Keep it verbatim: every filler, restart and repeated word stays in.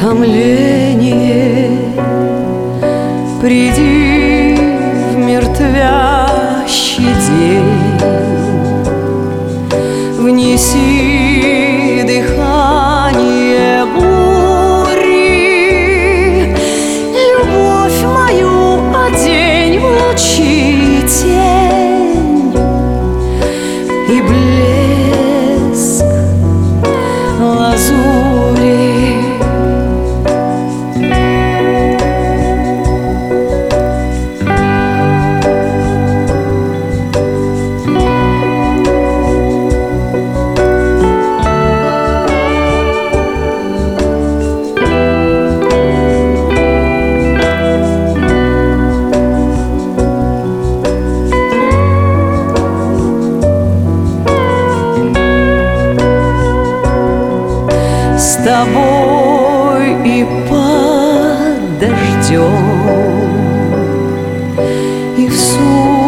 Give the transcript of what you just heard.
утомление, приди в мертвящий день, внеси дыхание бури, любовь мою одень в лучи и тень и блеск лазури. С тобой и под дождем, и в сумерках